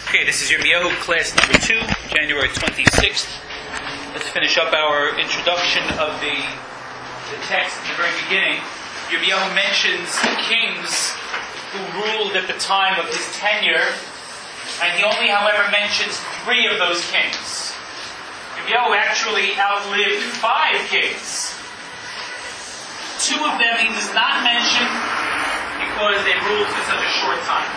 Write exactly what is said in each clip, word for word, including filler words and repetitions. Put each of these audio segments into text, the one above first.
Okay, this is Yirmiyahu class number two, January twenty-sixth. Let's finish up our introduction of the, the text at the very beginning. Yirmiyahu mentions the kings who ruled at the time of his tenure, and he only, however, mentions three of those kings. Yirmiyahu actually outlived five kings. Two of them he does not mention because they ruled for such a short time.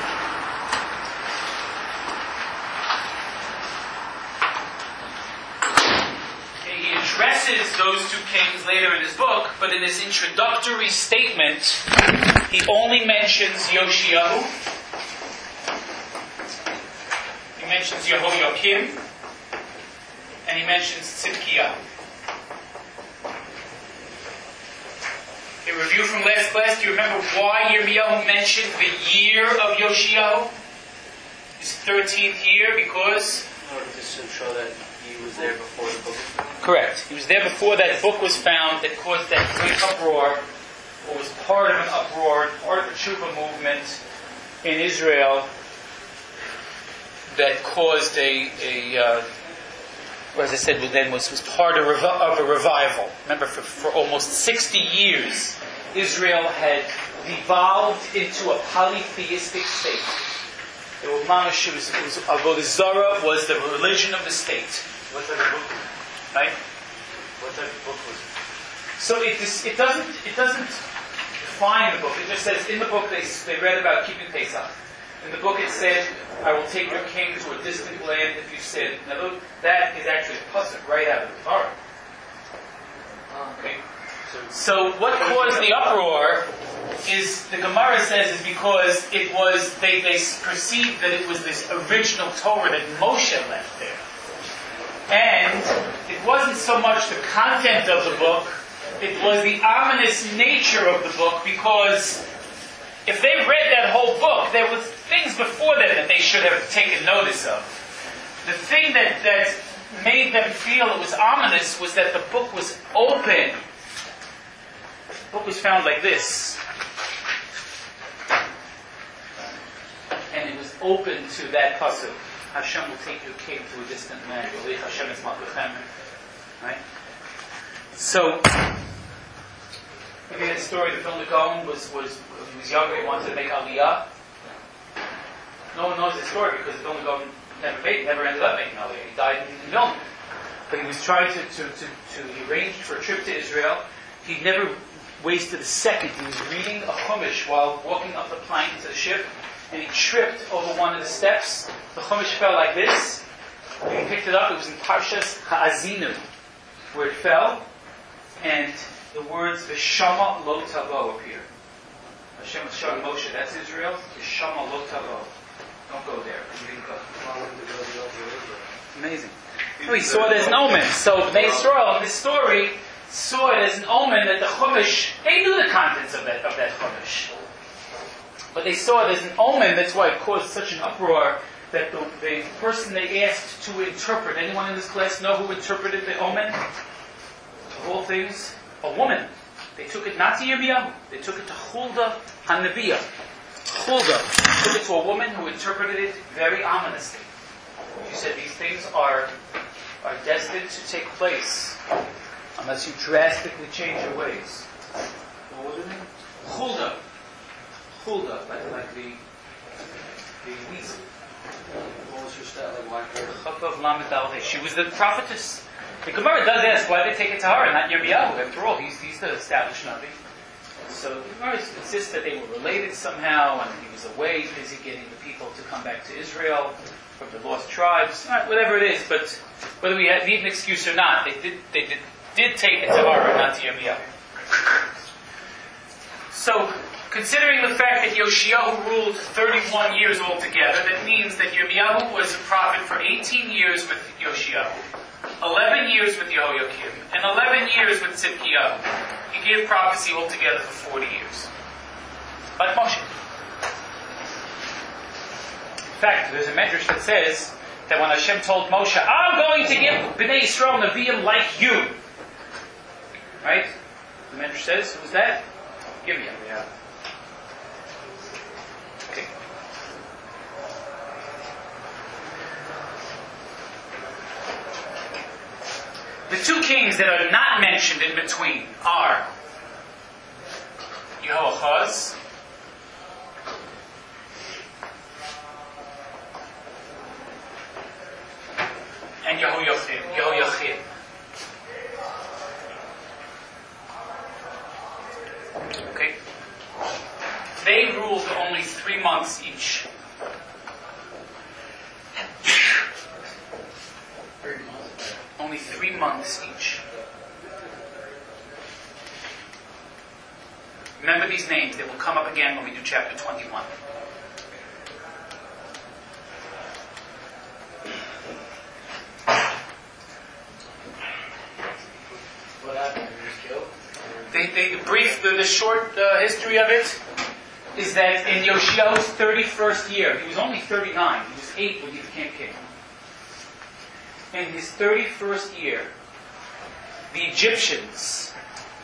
He addresses those two kings later in his book, but in his introductory statement, he only mentions Yoshiyahu. He mentions Yehoiakim, and he mentions Tzidkiyahu. A review from last class. Do you remember why Yirmiyahu mentioned the year of Yoshiyahu? His thirteenth year, because? In order to show that he was there before the book was found? Correct. He was there before that book was found that caused that great uproar, or was part of an uproar, part of the Tshuva movement in Israel that caused a, a uh, or as I said then, was, was part of, revi- of a revival. Remember, for, for almost sixty years, Israel had devolved into a polytheistic state. It was, it was, it was Avodah Zarah was the religion of the state. What type of book? Right? What type of book was it? So it, it doesn't it doesn't define the book. It just says in the book they they read about keeping Pesach. In the book it said, "I will take your king to a distant land if you sin." Now look, that is actually a pasuk right out of the Torah. Okay. So what caused the uproar is, the Gemara says, is because it was they they perceived that it was this original Torah that Moshe left there. And it wasn't so much the content of the book, it was the ominous nature of the book, because if they read that whole book, there was things before that that they should have taken notice of. The thing that, that made them feel it was ominous was that the book was open. The book was found like this. And it was open to that pasuk. Hashem will take your king to a distant land. Hashem is Malkachem. Right? So, again, the story of Vilna Gaon was, was, when he was younger, he wanted to make Aliyah. No one knows the story because Vilna Gaon never, made, never ended up making Aliyah. He died in Vilna. But he was trying to, to, to, to, he arranged for a trip to Israel. He never wasted a second. He was reading a Chumash while walking up the plank to the ship, and he tripped over one of the steps. The Chumash fell like this. When he picked it up, it was in Parshas Ha'azinu, where it fell, and the words V'shama lo tavo appear. Hashem was showing Moshe, that's Israel. V'shama lo tavo. Don't go there. Amazing. So he saw it as an omen. So Bnei Yisrael in this story saw it as an omen that the Chumash, they knew the contents of that of that Chumash. But they saw it as an omen, that's why it caused such an uproar that the, the person they asked to interpret, anyone in this class know who interpreted the omen? Of all things, a woman. They took it not to Yirmiyahu, they took it to Huldah HaNebiah. Huldah took it to a woman who interpreted it very ominously. She said these things are, are destined to take place unless you drastically change your ways. What was her name? Huldah. Huldah, like, like the the weasel. What was her style? Like why her? Chakav Lamed Aleh. She was the prophetess. The Gemara does ask why they take it to her and not Yirmiyahu. After all, he's, he's the established Navi. So the Gemara insists that they were related somehow, and he was away, busy getting the people to come back to Israel from the lost tribes. All right, whatever it is, but whether we need an excuse or not, they did they did, did take it to her and not to Yirmiyahu. So, considering the fact that Yoshiyahu ruled thirty-one years altogether, that means that Yirmiyahu was a prophet for eighteen years with Yoshiyahu, eleven years with Yehoiakim, and eleven years with Tzidkiyahu. He gave prophecy altogether for forty years. Like Moshe. In fact, there's a medrash that says that when Hashem told Moshe, I'm going to give Bnei Yisrael Nevi'im like you. Right? The medrash says, who's that? Yirmiyahu. Yeah. Okay. The two kings that are not mentioned in between are Yehoahaz and Yehoiachim. Yehoiachim. Okay? They ruled only three months each. Only three months each. Remember these names. They will come up again when we do chapter twenty-one. What happened? He was killed? The, the, the brief, the, the short uh, history of it is that in Yoshiahu's thirty-first year, he was only thirty-nine, he was eight when he became king. In his thirty-first year, the Egyptians,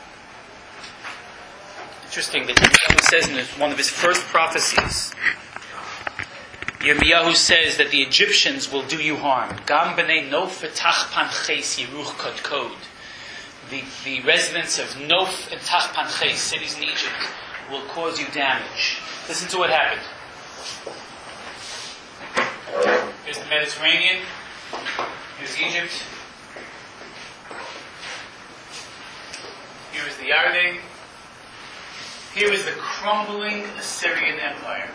interesting that Yirmiyahu says in one of his first prophecies, Yirmiyahu says that the Egyptians will do you harm. Gam b'nei Nof v'tach panches yiruch kod kod. The, the residents of Nof and Tachpanches, cities in Egypt, will cause you damage. Listen to what happened. Here's the Mediterranean. Here's Egypt. Here is the Yarden. Here is the crumbling Assyrian Empire.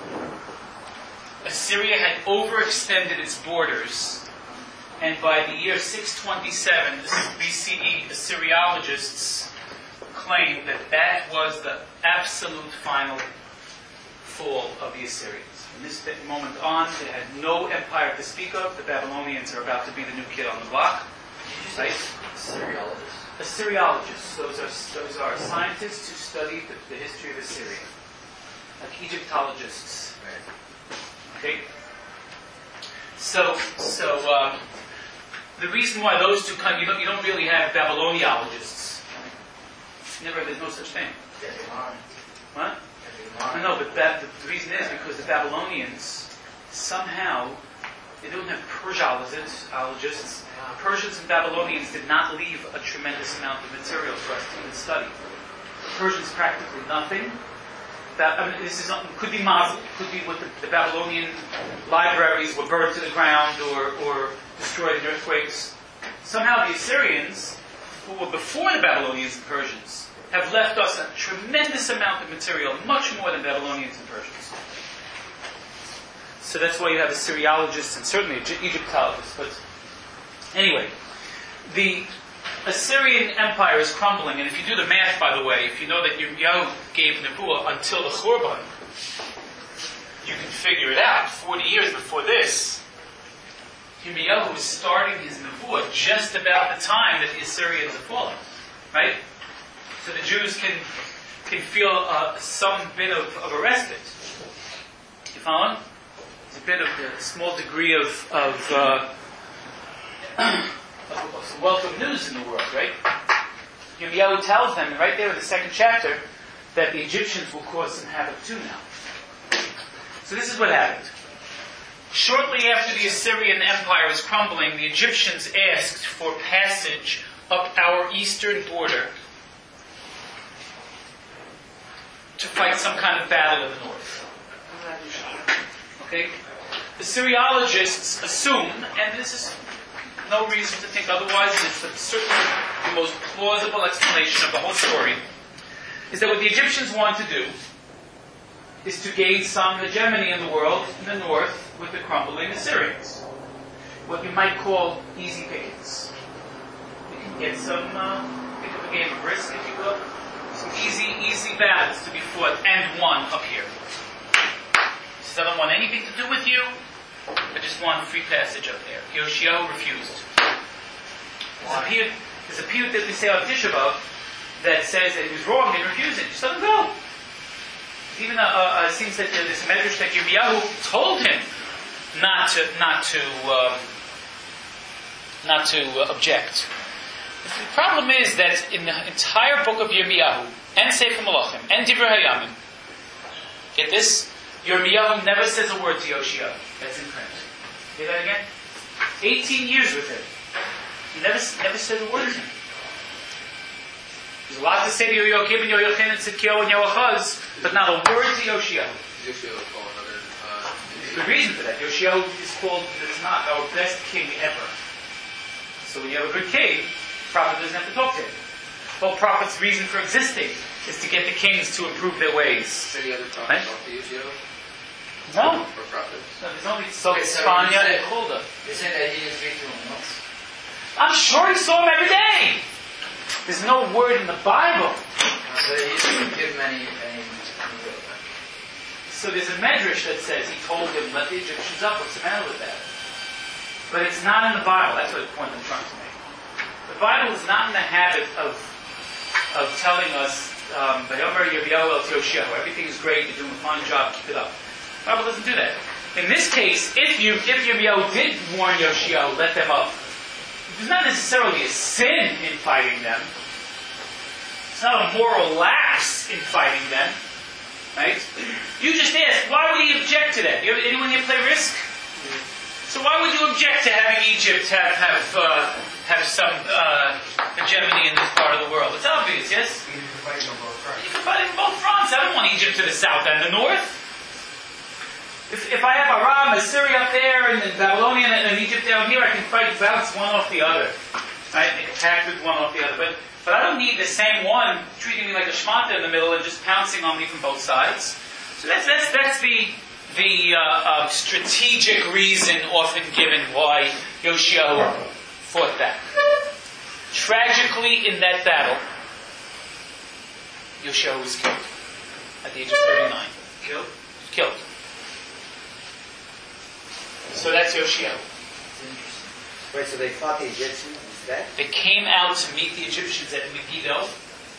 Assyria had overextended its borders, and by the year six twenty-seven B C E, Assyriologists claimed that that was the absolute final fall of the Assyrians. From this moment on, they had no empire to speak of. The Babylonians are about to be the new kid on the block. Right? Assyriologists. Assyriologists. Those are those are scientists who study the, the history of Assyria, like Egyptologists. Right. Okay. So so. Um, The reason why those two kind, you don't, you don't really have Babyloniologists. Never, there's no such thing. What? I know, but that, the reason is because the Babylonians somehow they don't have Persiologists. Persians and Babylonians did not leave a tremendous amount of material for us to even study. The Persians practically nothing. That, I mean, this is not, could be Mazel. It could be what the, the Babylonian libraries were burned to the ground or, or destroyed in earthquakes. Somehow the Assyrians, who were before the Babylonians and Persians, have left us a tremendous amount of material, much more than Babylonians and Persians. So that's why you have Assyriologists and certainly Egyptologists. But anyway, the Assyrian Empire is crumbling, and if you do the math, by the way, if you know that Yirmiyahu gave Nebuah until the Churban, you can figure it out. Forty years before this, Yirmiyahu is starting his Nebuah just about the time that the Assyrians are falling, right? So the Jews can can feel uh, some bit of, of a respite. You follow? There's a bit of a small degree of of, uh, of, of some welcome news in the world, right? Yirmiyahu tells them right there in the second chapter that the Egyptians will cause some havoc too now. So this is what happened. Shortly after the Assyrian Empire was crumbling, the Egyptians asked for passage up our eastern border to fight some kind of battle in the north. Okay? The Assyriologists assume, and this is no reason to think otherwise, it's certainly the most plausible explanation of the whole story, is that what the Egyptians want to do is to gain some hegemony in the world in the north with the crumbling Assyrians. What you might call easy pickings. You can get some, uh, pick up a game of risk, if you will. Some easy, easy battles to be fought and won up here. He says, I don't want anything to do with you. I just want free passage up there. Yoshiahu refused. There's a piyut, there's a piyut that we say on Tisha B'Av that says that he was wrong in refusing. Just let him go. Even uh, uh, it seems that uh, this medrash that Yirmiyahu told him not to not to um, not to uh, object. The problem is that in the entire book of Yirmiyahu and Sefer Malachim and Divrei Hayamim, get this, Yirmiyahu never says a word to Yoshiahu. That's in print. Hear that again? Eighteen years with him. He never, never said a word to him. There's a lot to say to Yoakim and Yoachin and Tzidkiyahu and Yoachaz, but not a word to Yoshiyahu. Yoshiyahu called another. Uh, There's a good reason for that. Yoshiyahu is called, it's not our best king ever. So when you have a good king, the prophet doesn't have to talk to him. The whole prophet's reason for existing is to get the kings to improve their ways. Is there any other prophet Right? called to Yoshiyahu? No. Or prophets? No, there's only so Okay, so Spania you and said- Huldah. You're saying that he didn't speak to him once? I'm sure he saw him every day. There's no word in the Bible. So he didn't give him any, any, any real time. So there's a medrash that says he told him, let the Egyptians up. What's the matter with that? But it's not in the Bible. That's what the point I'm trying to make. The Bible is not in the habit of of telling us, um, everything is great, you're doing a fine job, keep it up. The Bible doesn't do that. In this case, if you if Yirmiyahu did warn Yoshiyahu, let them up, there's not necessarily a sin in fighting them. It's not a moral lapse in fighting them. Right? You just asked, why would he object to that? You ever, anyone here play Risk? So why would you object to having Egypt have have uh, have some uh, hegemony in this part of the world? It's obvious, yes? You can fight on both fronts. You can fight in both fronts. I don't want Egypt to the south and the north. If, if I have Aram, Assyria up there, and then Babylonian and, and Egypt down here, I can fight bounce one off the other. Right? Attack with one off the other. But but I don't need the same one treating me like a shmata in the middle and just pouncing on me from both sides. So that's that's that's the the uh, uh, strategic reason often given why Yoshiyahu fought that. Tragically, in that battle, Yoshiyahu was killed at the age of thirty-nine. Killed? Killed. So that's Yoshiyahu. It's interesting. Right, so they fought the Egyptians instead? They came out to meet the Egyptians at Megiddo,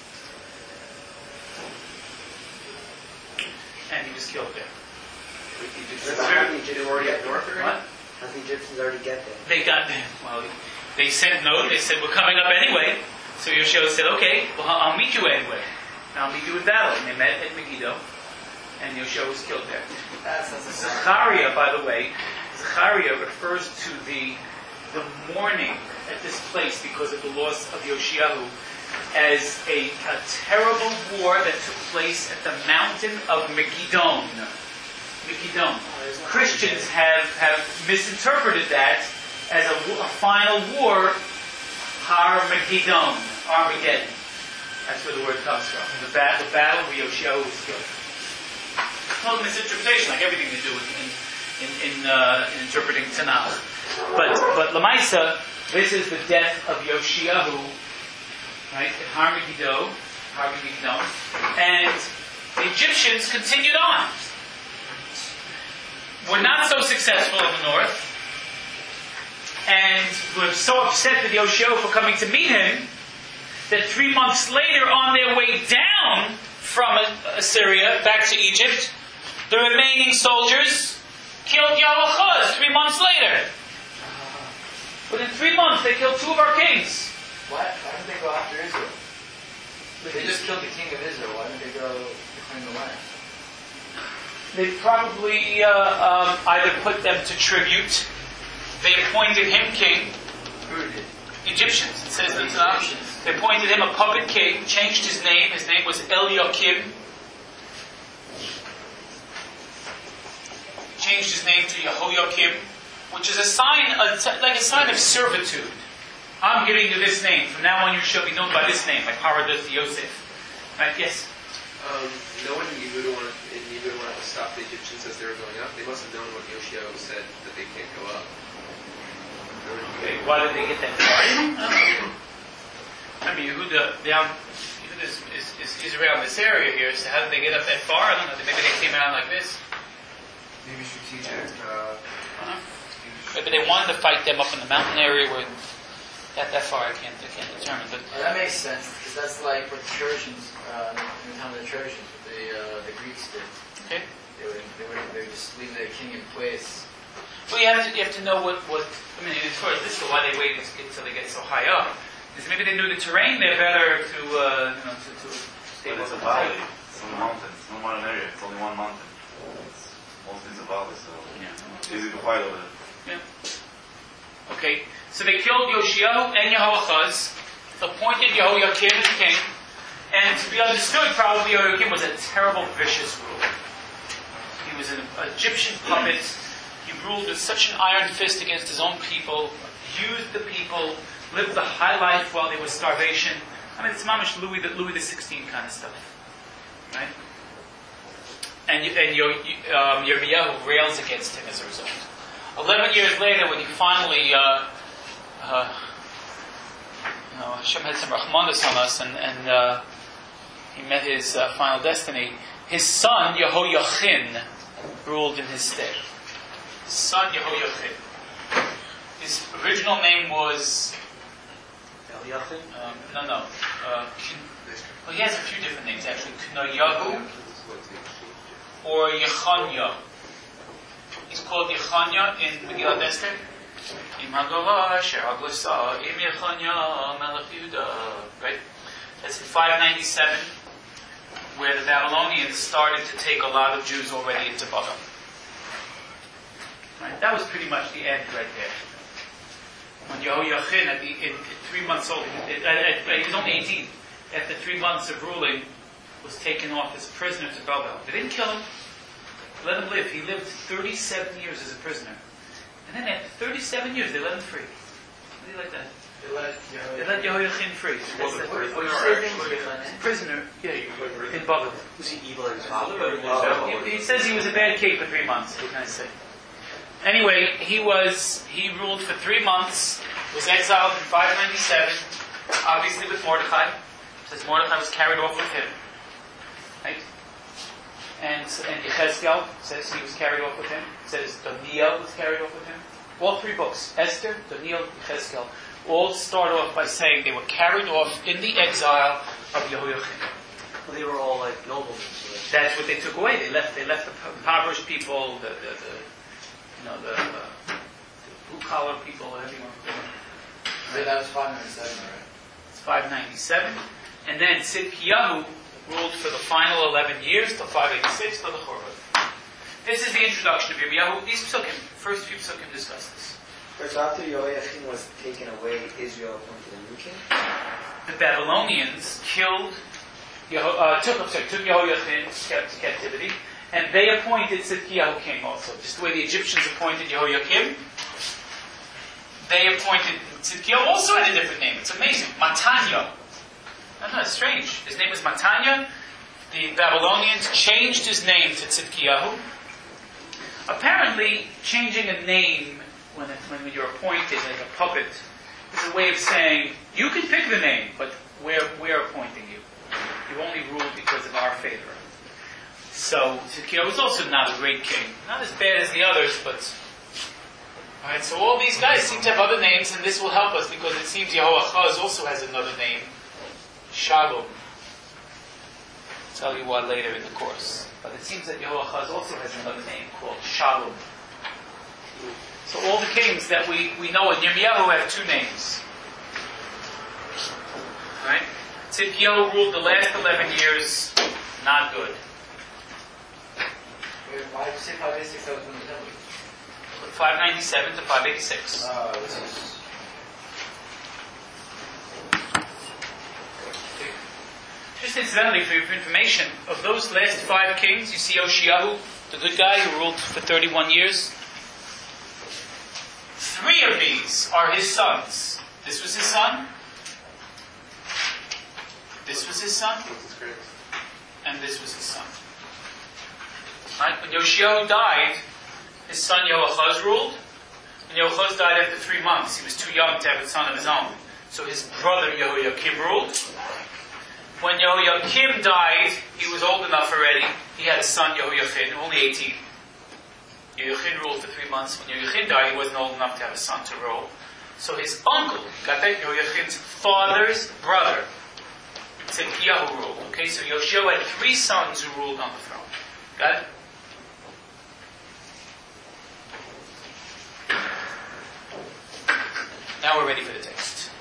and he was killed there. How did the Egyptians already get north already? What? How did the Egyptians already get there? They got there. Well, they sent note. They said, we're coming up anyway. So Yoshiyahu said, okay, well, I'll meet you anyway. I'll meet you in battle. And they met at Megiddo, and Yoshiyahu was killed there. That's, that's a Zechariah, by the way, Zechariah refers to the the mourning at this place because of the loss of Yoshiyahu as a, a terrible war that took place at the mountain of Megiddon. Megiddon. Christians have, have misinterpreted that as a, a final war, Har Megiddon, Armageddon. That's where the word comes from. The, bat, the battle where Yoshiyahu was killed. Total misinterpretation, like everything they do in, in, in, uh, in interpreting Tanakh. But but Lamaisa, this is the death of Yoshiyahu, right? At Har Megiddo, Har Megiddo, and the Egyptians continued on. Were not so successful in the north, and were so upset with Yoshiyahu for coming to meet him that three months later, on their way down from Assyria back to Egypt, the remaining soldiers killed Yahuachaz three months later. Within three months, they killed two of our kings. Why, why didn't they go after Israel? They just killed the king of Israel. Why didn't they go to claim the land? They probably uh, um, either put them to tribute. They appointed him king. Who did? Egyptians. It says in the Tanakh. They appointed him a puppet king, changed his name. His name was Eliakim. Changed his name to Yehoiakim, which is a sign, of, like a sign of servitude. I'm giving you this name. From now on, you shall be known by this name, like Parah does to Yosef. Right? Yes. Um, no one in Yehuda wanted, in Yehuda wanted to stop the Egyptians as they were going up. They must have known when Yoshiyahu said that they can't go up. Okay, why did they get that far? I don't know. I mean, Yehuda down, Yehuda is, is, is, is around this area here. So how did they get up that far? I don't know. Maybe they came out like this. Maybe strategic. Uh, Uh-huh. Maybe they wanted to fight them up in the mountain area where that that far. I can't I can't determine. But Well, that makes sense, because that's like what the Trojans, uh, in the time of the Trojans, what the, uh, the Greeks did. okay. They would, they would, they would just leave their king in place. Well, you have to you have to know what, what I mean. As far as this is why they waited until they get so high up. Is maybe they knew the terrain there better to uh, you know to, to stay But with it's a the valley. It's not a mountain. It's not one area. It's only one mountain. It's, mostly it's a valley, so Yeah. it's easy to fight over there. Yeah. Okay, so they killed Yoshiyahu and Yehoachaz, appointed Yehoiakim as king, and to be understood, probably Yehoiakim was a terrible, vicious ruler. He was an Egyptian puppet. He ruled with such an iron fist against his own people, abused the people, lived the high life while there was starvation. I mean, it's mamish Louis the Louis the Sixteenth kind of stuff, right? And and um, Yirmiyahu rails against him as a result. Eleven years later, when he finally, uh, uh, you know, Hashem had some rahmanas on us, and and uh, he met his uh, final destiny. His son Yehoiachin ruled in his stead. His son Yehoiachin. His original name was. Eliachin? Um, no, no. Uh, well, he has a few different names actually. Knayahu or Yechanya. He's called Yechanya in Megillat Esther. Im Hagala Asher Aglasa Im Yechanya Melech Yehuda. Right? That's in five ninety-seven, where the Babylonians started to take a lot of Jews already into Babel. Right? That was pretty much the end right there. When Yehoiachin, at the in, in three months old, it, uh, uh, he was only eighteen. After three months of ruling, was taken off as a prisoner to Babel. They didn't kill him. They let him live. He lived thirty-seven years as a prisoner. And then after thirty-seven years, they let him free. How do you like that? They let They let Yehoiachin free. What That's what- the- what you say? prisoner, yeah, in Babel. Was he evil in his father? He, he says he was a bad kid for three months. What can I say? Anyway, he was he ruled for three months. Was exiled in five ninety-seven, obviously with Mordecai. It says Mordecai was carried off with him, right? And and Yechezkel says he was carried off with him. It says Daniel was carried off with him. All three books, Esther, Daniel, Yechezkel, all start off by saying they were carried off in the exile of Yehoiachin. Well, they were all like noblemen. So That's what they took away. They left. They left the impoverished people, the, the, the you know, the, uh, the blue collar people, whatever you want to call them. So that was five ninety-seven, right? It's five ninety-seven, and then Tzidkiyahu ruled for the final eleven years till five eighty-six till the Churban. This is the introduction of Yirmiyahu. These psukim, first few psukim discuss this. So after Yehoiachin was taken away, Israel appointed a new king? The Babylonians killed, Yeho, uh, took, sorry, took Yehoiachin to captivity, and they appointed Tzidkiyahu king also. Just the way the Egyptians appointed Yehoiakim, they appointed Tzidkiyahu, also had a different name. It's amazing. Matanya. No, no, it's strange. His name is Matanya. The Babylonians changed his name to Tzidkiyahu. Apparently, changing a name when, it, when you're appointed as a puppet is a way of saying, you can pick the name, but we're, we're appointing you. You only rule because of our favor. So, Tzidkiyahu was also not a great king. Not as bad as the others, but... Alright, so all these guys seem to have other names, and this will help us because it seems Yehoachaz also has another name. Shalom. I'll tell you what later in the course. But it seems that Yehoachaz also has another name called Shalom. So all the kings that we, we know in Yirmiyahu have two names. Right? Tzidkiyahu ruled the last eleven years, not good. Five, six, five, eight, six, that was when the temple. five ninety-seven to five eighty-six. Uh, this is... Just incidentally, for your information, of those last five kings, you see Yoshiyahu, the good guy who ruled for thirty-one years. Three of these are his sons. This was his son. This was his son. And this was his son. Right? When Yoshiyahu died, his son Yehoachaz ruled. When Yehoachaz died after three months, he was too young to have a son of his own. So his brother Yehoiakim ruled. When Yehoiakim died, he was old enough already. He had a son Yehoiachin, only eighteen. Yehoiachin ruled for three months. When Yehoiachin died, he wasn't old enough to have a son to rule. So his uncle, got that? Yehoiachin's father's brother, Tzidkiyahu ruled. Okay, so Yoshiyahu had three sons who ruled on the throne. Got it? Now we're ready for the text.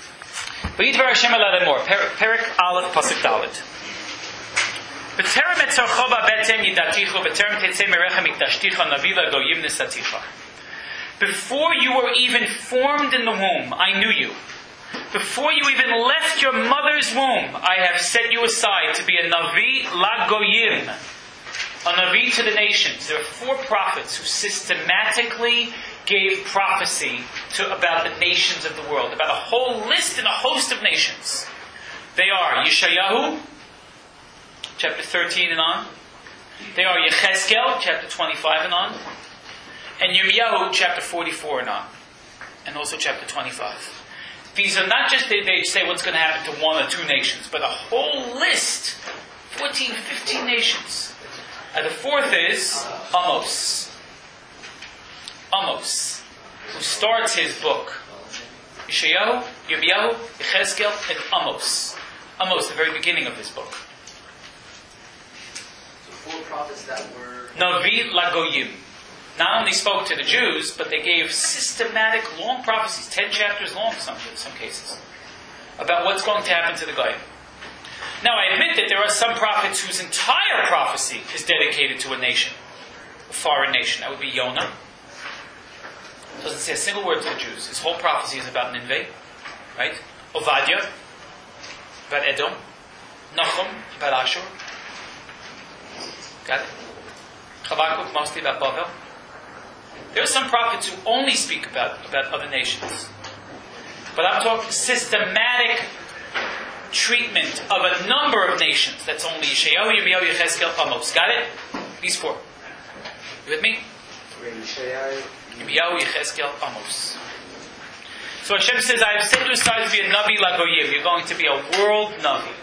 V'yidvar Hashem el more. Perik Aleph Pasuk Dalet. B'terem et Before you were even formed in the womb, I knew you. Before you even left your mother's womb, I have set you aside to be a Navi Lagoyim, a Navi to the nations. There are four prophets who systematically gave prophecy to about the nations of the world, about a whole list and a host of nations. They are Yeshayahu, chapter thirteen and on. They are Yechezkel, chapter twenty-five and on. And Yirmiyahu, chapter forty-four and on. And also chapter twenty-five. These are not just, they, they say what's going to happen to one or two nations, but a whole list. fourteen, fifteen nations. And the fourth is Amos. Amos, who starts his book. Yeshayahu, Yirmiyahu, Yechezkel, and Amos. Amos, the very beginning of his book. So four prophets that were... Navi Lagoyim. Not only spoke to the Jews, but they gave systematic, long prophecies, ten chapters long some, in some cases, about what's going to happen to the Goyim. Now, I admit that there are some prophets whose entire prophecy is dedicated to a nation, a foreign nation. That would be Yonah. Doesn't say a single word to the Jews. His whole prophecy is about Nineveh, right? Ovadia, about Edom. Nachum, about Ashur. Got it? Habakkuk, mostly about Babel. There are some prophets who only speak about, about other nations. But I'm talking systematic treatment of a number of nations. That's only Yeshayahu, Yirmiyahu, Yechezkel, Amos. Got it? These four. You with me? Yirmiyahu, Yechezkel, Amos. So Hashem says, I have set you aside to be a Navi Lagoyim. You're going to be a world Navi.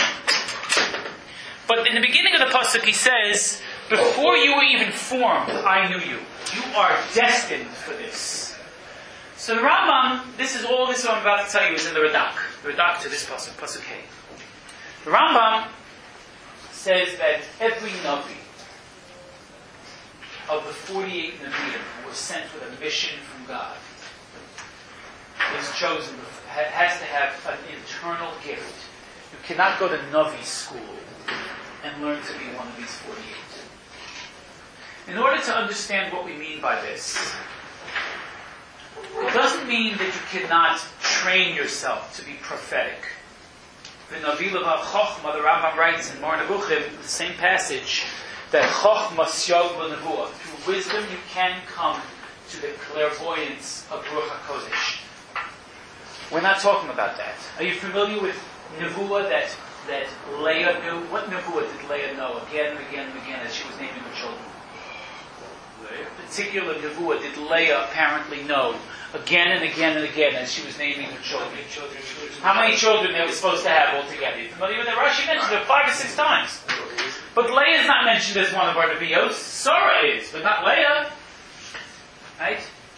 But in the beginning of the Pasuk, he says, before you were even formed, I knew you. You are destined for this. So the Rambam, this is all this I'm about to tell you is in the Radak. The Radak to this Pasuk, Pasuk Hey. The Rambam says that every Navi of the forty-eight Naviim who were sent with a mission from God is chosen, has to have an internal gift. You cannot go to Navi school and learn to be one of these forty-eight. In order to understand what we mean by this, it doesn't mean that you cannot train yourself to be prophetic. The Navi Levav Chochma, the Rambam writes in Moreh Nevuchim, the same passage, that Chochma Syov L'Nevuah. Through wisdom you can come to the clairvoyance of Ruach HaKodesh. We're not talking about that. Are you familiar with Nevuah that, that Leah knew? What Nevuah did Leah know again and again and again as she was naming her children? Particular Nevuah did Leah apparently know again and again and again as she was naming her children. How many children they were supposed to have altogether? You familiar with that? Rashi mentions it five or six times. But Leah is not mentioned as one of our Nevios. Sarah is, but not Leah. Right?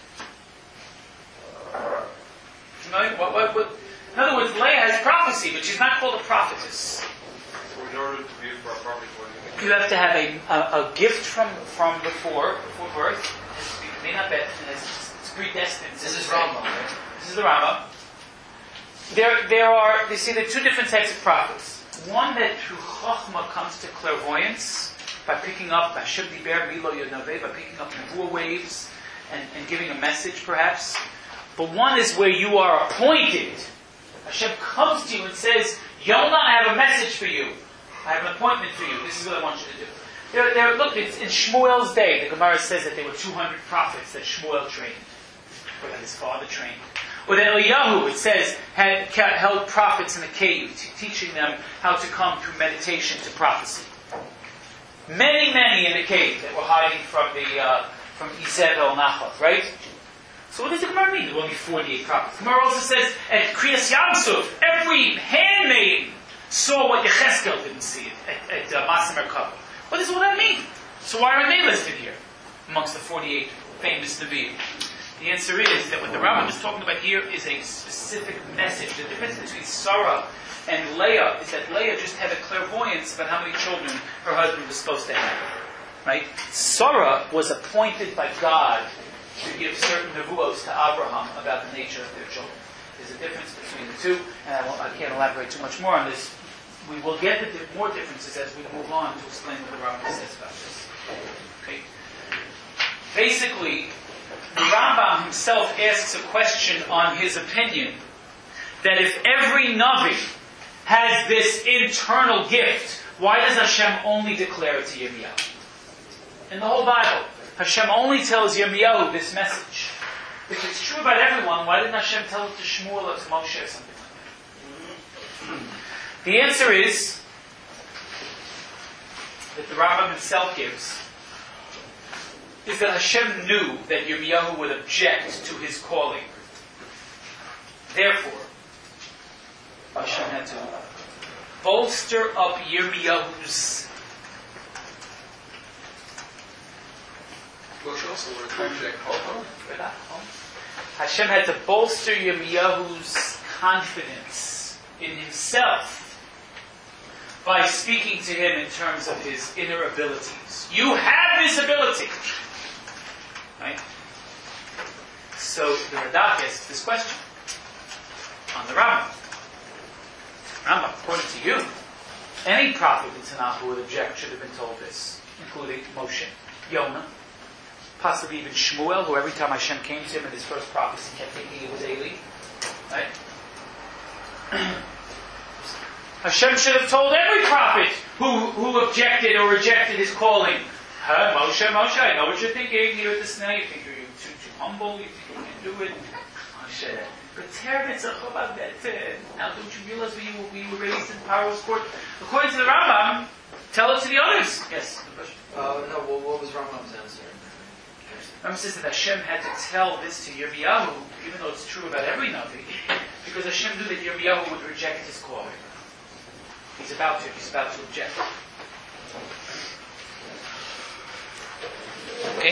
What, what, what? In other words, Leah has prophecy, but she's not called a prophetess. So in order to be for a prophet, you have to have a, a, a gift from, from before, before birth. It may not be, it's, it's predestined. This is Rambam, right? This is the Rambam. There, there are, you see, there are two different types of prophets. One that through Chochmah comes to clairvoyance, by picking up, Hashem Diber Milo Yodnaveh, by picking up Nevuah waves, and, and giving a message perhaps. But one is where you are appointed. Hashem comes to you and says, Yonah, I have a message for you. I have an appointment for you. This is what I want you to do. There, there, look, it's in Shmuel's day, the Gemara says that there were two hundred prophets that Shmuel trained, or that his father trained. Or that Eliyahu, it says, had held prophets in a cave, t- teaching them how to come through meditation to prophecy. Many, many in the cave that were hiding from the uh, from Izebel Nachav, right? So what does the Gemara mean? There were only forty-eight prophets. The Gemara also says, at Kriyas Yamsuf, every handmaid saw what Yechezkel didn't see at, at uh, Masa Merkava. What does all that mean? So why are they listed here amongst the forty-eight famous Nevi'im? The answer is that what the Rambam is talking about here is a specific message. The difference between Sarah and Leah is that Leah just had a clairvoyance about how many children her husband was supposed to have. Right? Sarah was appointed by God to give certain nevuos to Abraham about the nature of their children. There's a difference between the two, and I, won't, I can't elaborate too much more on this we will get the di- more differences as we move on to explain what the Rambam says about this. Okay. Basically, the Rambam himself asks a question on his opinion that if every Navi has this internal gift, why does Hashem only declare it to Yirmiyahu? In the whole Bible, Hashem only tells Yirmiyahu this message. If it's true about everyone, why didn't Hashem tell it to Shmuel or to Moshe or something like that? The answer is that the Rambam himself gives is that Hashem knew that Yirmiyahu would object to his calling. Therefore, Hashem had to bolster up Yirmiyahu's. Moshe also wanted to object. Hashem had to bolster Yirmiyahu's confidence in himself by speaking to him in terms of his inner abilities. You have this ability! Right? So the Radak asks this question on the Rambam. Rambam, according to you, any prophet in Tanakh who would object should have been told this, including Moshe, Yonah, possibly even Shmuel, who every time Hashem came to him in his first prophecy kept thinking it was Eli. Right? Hashem should have told every prophet who, who objected or rejected his calling. Huh, Moshe, Moshe, I know what you're thinking. You're this now. You think you're too, too humble. You think you can't do it. Moshe, but Teretz about that. Now, don't you realize we were, we were raised in Paro's court? According to the Rambam, tell it to the others. Yes. Uh, no. Well, what was Rambam's answer? Rambam says that Hashem had to tell this to Yirmiyahu, even though it's true about every Navi, because Hashem knew that Yirmiyahu would reject his calling. He's about to. He's about to object. Okay.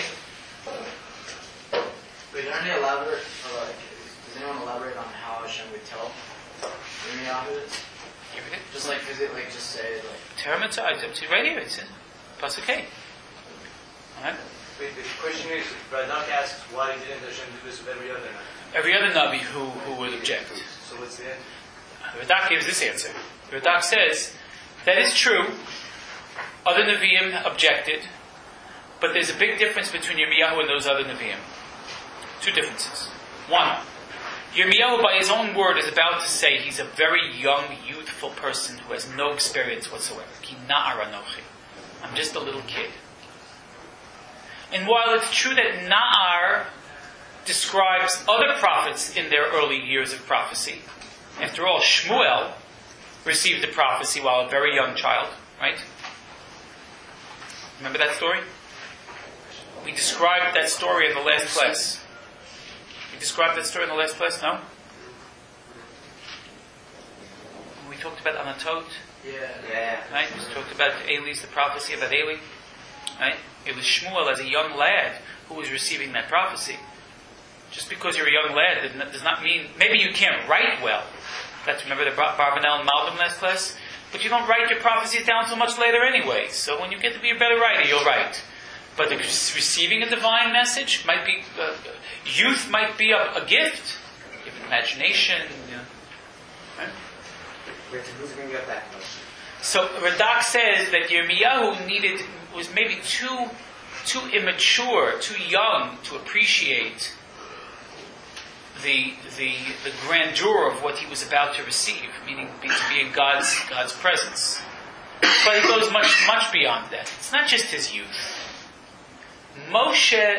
Wait, are any elaborate? Or like, does anyone elaborate on how Hashem would tell Yirmiyahu this? Just like, is it like just say like? Teramata, it's right here. It's in Pasuk K. All right. Wait, the question is, Radak asks, why didn't Hashem do this with every other Navi? Every other Navi who, who would object. So what's the answer? The Radak gives this answer. The Radak says, that is true. Other Nevi'im objected, but there's a big difference between Yirmiyahu and those other Nevi'im. Two differences. One, Yirmiyahu by his own word is about to say he's a very young, youthful person who has no experience whatsoever. Ki na'ar anochi. I'm just a little kid. And while it's true that Na'ar describes other prophets in their early years of prophecy, after all, Shmuel received the prophecy while a very young child, right? Remember that story? We described that story in the last class. We described that story in the last class, no? When we talked about Anatot, Yeah. Yeah. right? We talked about Eli's, the prophecy about Eli, right? It was Shmuel as a young lad who was receiving that prophecy. Just because you're a young lad does not mean, maybe you can't write well. That's, remember the Barbanel and Malbim last class? But you don't write your prophecies down so much later anyway. So when you get to be a better writer, you'll write. But the, receiving a divine message might be, uh, youth might be a, a gift. You have imagination, you know. Right? Wait, who's going to get that question? So Radak says that Yirmiyahu needed, was maybe too, too immature, too young to appreciate the, the, the grandeur of what he was about to receive, meaning be, to be in God's, God's presence. But it goes much, much beyond that. It's not just his youth. Moshe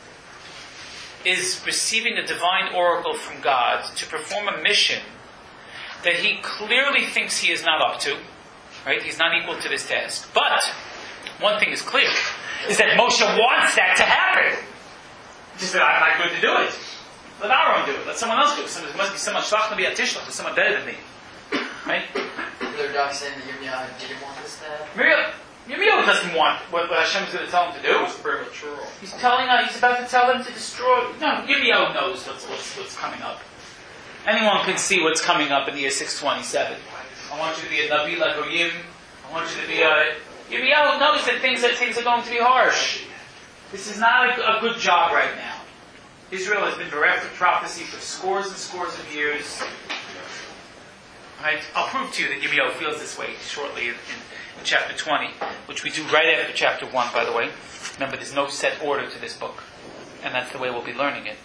is receiving a divine oracle from God to perform a mission that he clearly thinks he is not up to. Right? He's not equal to this task. But one thing is clear, is that Moshe wants that to happen. He said, I'm not going to do it. Let Aaron do it. Let someone else do it. There must be someone shlach nabi atishlah. There's someone better than me. Right? The Radak saying that Yirmiyahu didn't want this to happen. Miriam, Yirmiyahu doesn't want what, what Hashem is going to tell him to do. It was premature. He's telling us, he's about to tell them to destroy. No, Yirmiyahu knows what's, what's, what's coming up. Anyone can see what's coming up in the year six twenty-seven. I want you to be a Nabi like Oyim. I want you to be a... Yirmiyahu knows that things, that things are going to be harsh. This is not a, a good job right now. Israel has been bereft of prophecy for scores and scores of years. Right? I'll prove to you that Yirmiyahu feels this way shortly in, in, in chapter twenty, which we do right after chapter one, by the way. Remember, there's no set order to this book, and that's the way we'll be learning it.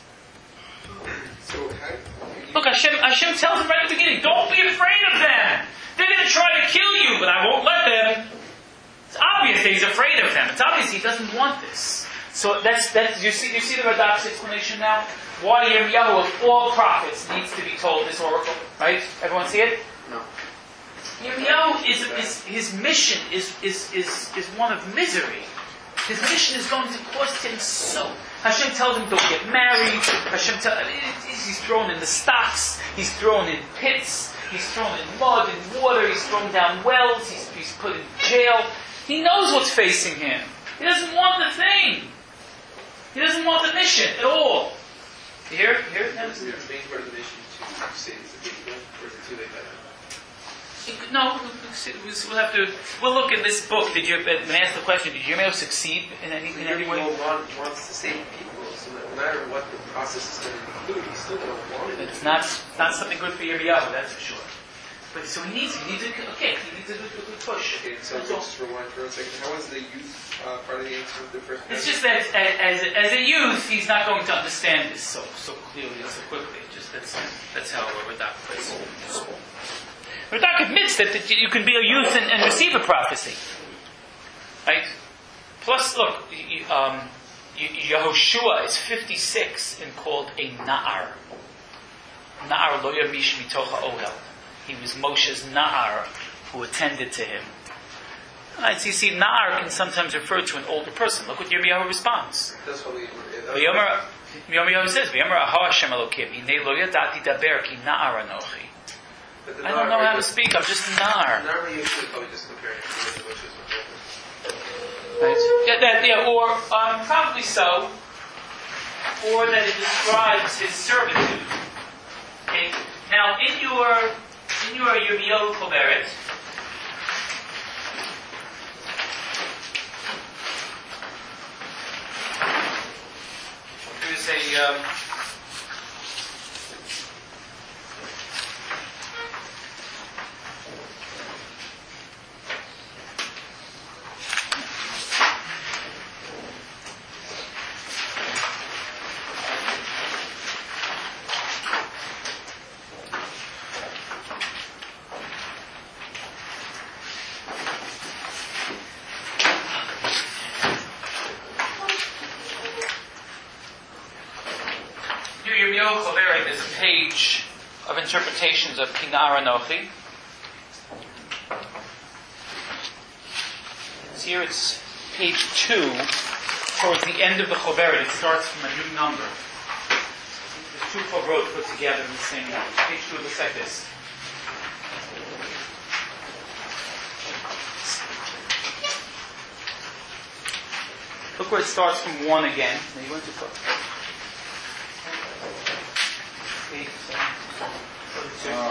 So how, Look, Hashem, Hashem tells him right at the beginning, don't be afraid of them. They're going to try to kill you, but I won't let them. It's obvious that he's afraid of them. It's obvious he doesn't want this. So that's, that's you see you see the Radak's explanation now? Why Yirmiyahu of all prophets needs to be told this oracle, right? Everyone see it? No. Yirmiyahu is, is his mission is, is, is, is one of misery. His mission is going to cost him so. Hashem tells him don't get married. Hashem tells him he's thrown in the stocks. He's thrown in pits. He's thrown in mud and water. He's thrown down wells. He's, he's put in jail. He knows what's facing him. He doesn't want the thing. He doesn't want the mission at all. You hear? You hear it now? is the main part of the mission to save the people, or is it too late by now? No, we'll have to. We'll look at this book. Did you? May I ask the question? Did Yirmiyahu succeed in any in any way? Yirmiyahu want, wants to save people, so no matter what the process is going to include, he's still going to want it. It's not not something good for Yirmiyahu, that's for sure. But so he needs he needs a okay. He needs a good, a good push. Okay, so That's all. just rewind for a second. How was the youth uh, part of the answer of the first It's question? just that as a, as a youth, he's not going to understand this so so clearly and so quickly. Just that's that's how Radak plays. Radak admits that, that you can be a youth and, and receive a prophecy, right? Plus, look, um, Yehoshua is fifty-six and called a Na'ar. Na'ar lo yamish mitocha ohel. He was Moshe's Na'ar who attended to him. Right, so you see, Na'ar can sometimes refer to an older person. Look what Yirmiyahu responds. That's what we were. V'yomer, Yirmiyahu says, "V'yomer aha Hashem Elokim, hinei lo yadati daber ki na'ar anochi." I don't know how to speak. I'm just Na'ar. Not really usually probably just comparing it to the Moshe's Right? Yeah, that, yeah, or um, probably so, or that it describes his servitude. Okay. Now, in your in your Yirmiyahu Choberet, there's a. Um, Yirmiyahu Choberet is a page of interpretations of Kinar Anochi. So here it's page two, towards the end of the Choberet. It starts from a new number. There's two Choberot put together in the same one. Page two looks like this. Look where it starts from one again. Now you went to put. Eight, seven,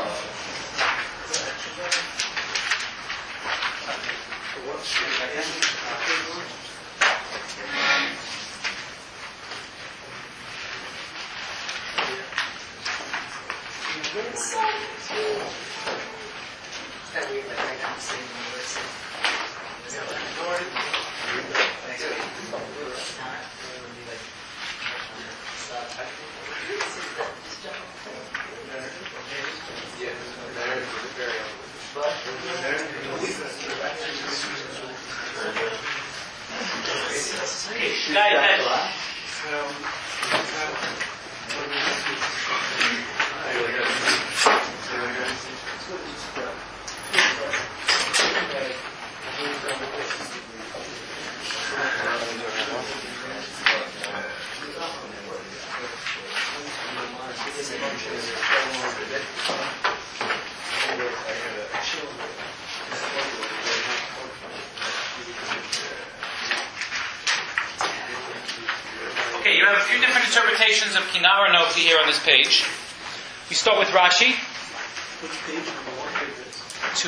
Okay, you have a few different interpretations of Kinar Anochi here on this page. We start with Rashi. Two.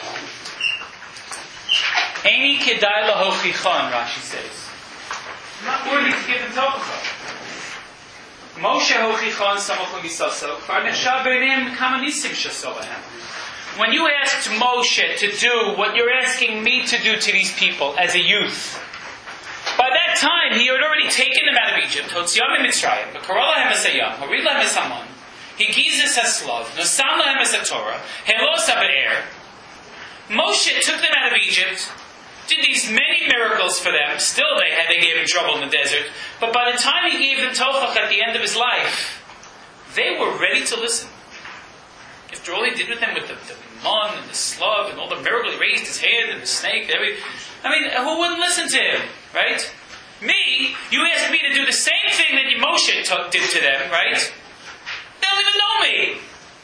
Eini kedai lahochichon, Rashi says. I'm not worthy to give them Tochacha. Moshe hochichon samach l'misaso, kvar nechshav b'eineim kama nisim shaso lahem. When you asked Moshe to do what you're asking me to do to these people as a youth, by that time he had already taken them out of Egypt. Hotziam mitzrayim, v'karol lahem es hayam, horid lahem es hamon, higizes haslav, nosam lahem es haTorah, helos ha'be'er. Moshe took them out of Egypt, did these many miracles for them. Still, they had they gave him trouble in the desert. But by the time he gave them Tophach at the end of his life, they were ready to listen. After all he did with them, with the, the mon and the slug and all the miracles, he raised his hand and the snake. And every, I mean, who wouldn't listen to him, right? Me, you asked me to do the same thing that Moshe took, did to them, right? They don't even know me.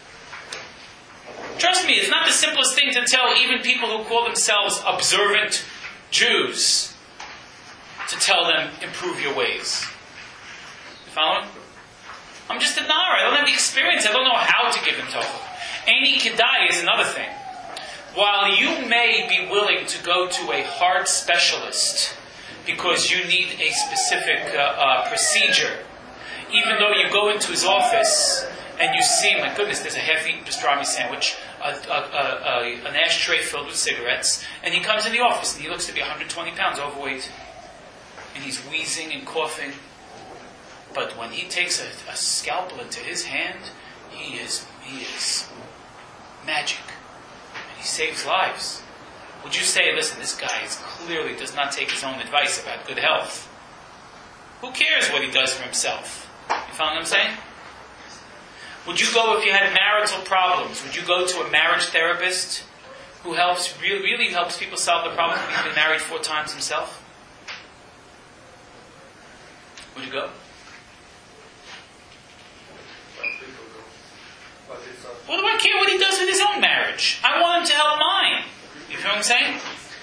Trust me, it's not the simplest thing to tell even people who call themselves observant Jews to tell them, improve your ways. You following? I'm just a nar. I don't have the experience. I don't know how to give them Tophach. Any kedai is another thing. While you may be willing to go to a heart specialist because you need a specific uh, uh, procedure, even though you go into his office and you see, my goodness, there's a half-eaten pastrami sandwich, a, a, a, a, an ashtray filled with cigarettes, and he comes in the office and he looks to be one hundred twenty pounds overweight, and he's wheezing and coughing. But when he takes a, a scalpel into his hand, he is he is magic, and he saves lives. Would you say, listen, this guy is clearly does not take his own advice about good health? Who cares what he does for himself? You follow what I'm saying? Would you go if you had marital problems? Would you go to a marriage therapist who helps really, really helps people solve the problem? He's been married four times himself. Would you go? What do I care what he does with his own marriage? I want him to help mine. You feel what I'm saying?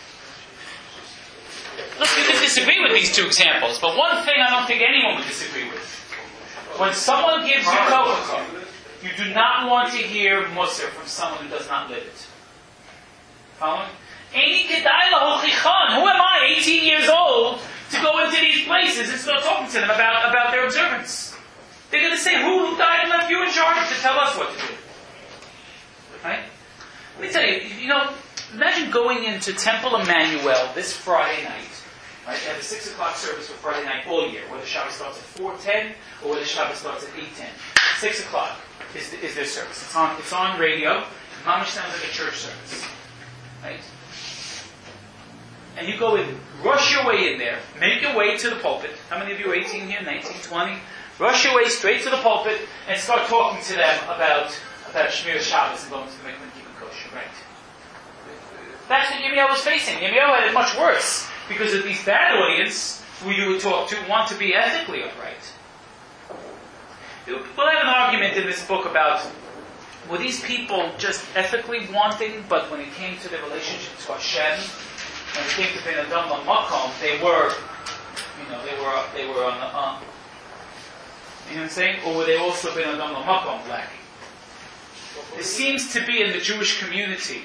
Look, you can disagree with these two examples, but one thing I don't think anyone would disagree with. When someone gives you Tophach, you do not want to hear Musar from someone who does not live it. Following? Who am I, eighteen years old, to go into these places and start talking to them about, about their observance? They're going to say, who, who died and left you in charge to tell us what to do? Right? Let me tell you, you know, imagine going into Temple Emmanuel this Friday night. Right? They have a six o'clock service for Friday night all year, whether Shabbat starts at four ten or whether Shabbat starts at eight ten. Six o'clock is, is their service. It's on, it's on radio. Mamish sounds like a church service. Right? And you go in, rush your way in there, make your way to the pulpit. How many of you are eighteen here, nineteen, twenty? Rush your way straight to the pulpit and start talking to them about, about Shmir Shabbos and going to the mikvah and keeping kosher. Right? That's what Yirmiyahu was facing. Yirmiyahu had it much worse because of these bad audience who you would talk to want to be ethically upright. We'll have an argument in this book about were these people just ethically wanting, but when it came to their relationship to Hashem, when it came to Ben Adam Makom, they were, you know, they were they were on the uh, you know what I'm saying? Or were they also Ben Adam Makom lacking? There seems to be in the Jewish community.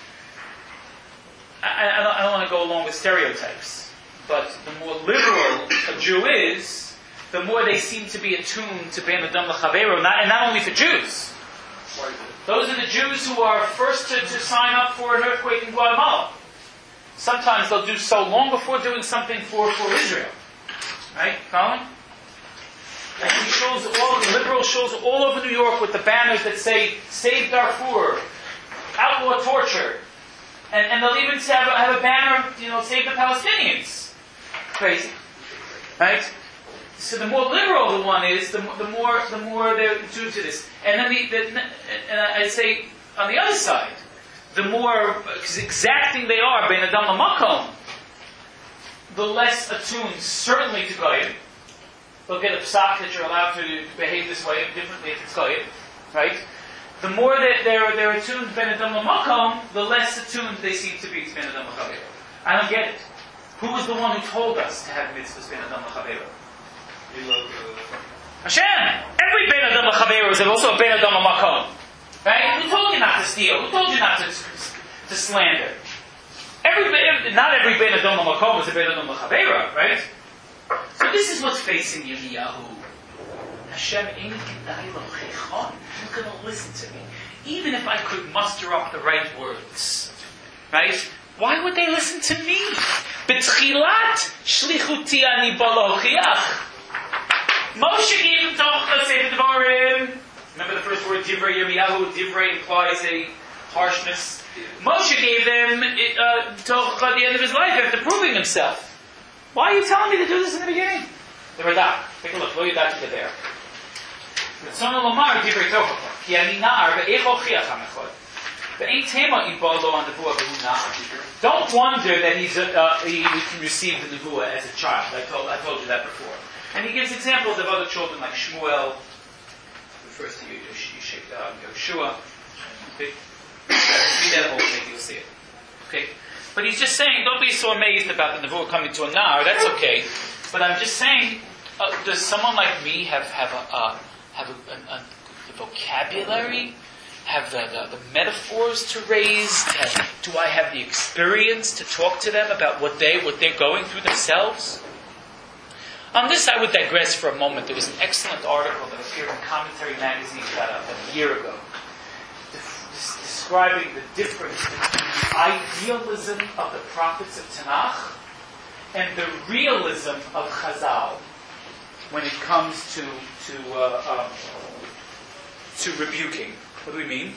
I, I, don't, I don't want to go along with stereotypes, but the more liberal a Jew is, the more they seem to be attuned to Ben Adam L'Chaveiro, not, and not only for Jews. Those are the Jews who are first to, to sign up for an earthquake in Guatemala. Sometimes they'll do so long before doing something for, for Israel. Right? Following? And he shows all the liberal shows all over New York with the banners that say, Save Darfur, outlaw torture. And, and they'll even have a, have a banner, you know, Save the Palestinians. Crazy. Right? So the more liberal the one is, the, the more the more they're attuned to this. And then the, the and I'd say on the other side, the more exacting they are, Ben Adam L'Makom, the less attuned certainly to Goyim. They'll get a psak that you're allowed to behave this way differently if it's Goyim, right? The more that they're they're attuned to Ben Adam L'Makom, the less attuned they seem to be to Ben Adam L'Chaveiro. I don't get it. Who was the one who told us to have mitzvahs Ben Adam L'Chaveiro? Hashem! Every Ben Adam L'Chaveiro is also a Ben Adam L'Makom. Right? Who told you not to steal? Who told you not to, to slander? Every, not every Ben Adam L'Makom is a Ben Adam L'Chaveiro, right? So this is what's facing Yirmiyahu. Hashem, ain't going to listen to me. Even if I could muster up the right words. Right? Why would they listen to me? B'tchilat shlichuti ani balochiach. Moshe gave him Tocha Sefer Devarim. Remember the first word, Divrei Yirmiyahu. Divrei implies a harshness. Moshe gave them uh, Tocha at the end of his life after proving himself. Why are you telling me to do this in the beginning? The Radak. Take a look. Lo Yadat to there. Ritzono lomar Divrei Tocha. Ki ani nar ve'ech ochiach hamechod. Ve'ein tema ibalo on the nevuah v'hu nar. Don't wonder that he's a, uh, he, he can receive the nevuah as a child. I told I told you that before. And he gives examples of other children like Shmuel, refers to Yeshua. Okay? Read that whole thing, you'll see it. Okay? But he's just saying, don't be so amazed about the Nevuah coming to a Nar, that's okay. But I'm just saying, uh, does someone like me have, have, a, uh, have a, a, a, the vocabulary? Have the, the, the metaphors to raise? Have, do I have the experience to talk to them about what, they, what they're going through themselves? On this, I would digress for a moment. There was an excellent article that appeared in Commentary Magazine about a year ago, describing the difference between the idealism of the prophets of Tanakh and the realism of Chazal when it comes to to uh, um, to rebuking. What do we mean?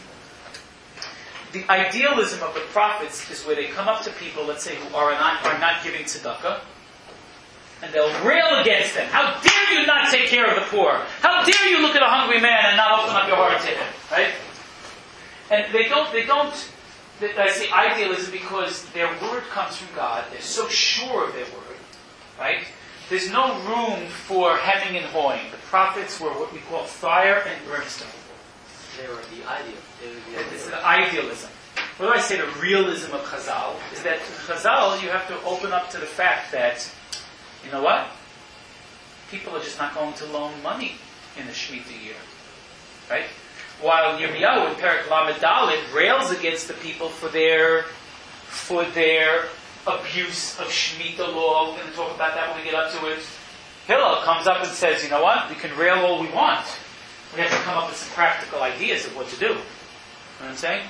The idealism of the prophets is where they come up to people, let's say, who are not are not giving tzedakah. And they'll rail against them. How dare you not take care of the poor? How dare you look at a hungry man and not open up your heart to him? Right? And they don't, they don't, they, I say idealism because their word comes from God. They're so sure of their word. Right? There's no room for hemming and hawing. The prophets were what we call fire and brimstone. They were the ideal. They were the It's the idealism. What do I say? The realism of Chazal is that in Chazal you have to open up to the fact that you know what? People are just not going to loan money in the Shemitah year. Right? While Yirmiyahu in Perek Lamed Dalet rails against the people for their for their abuse of Shemitah law. We're going to talk about that when we get up to it. Hillel comes up and says, you know what? We can rail all we want. We have to come up with some practical ideas of what to do. You know what I'm saying?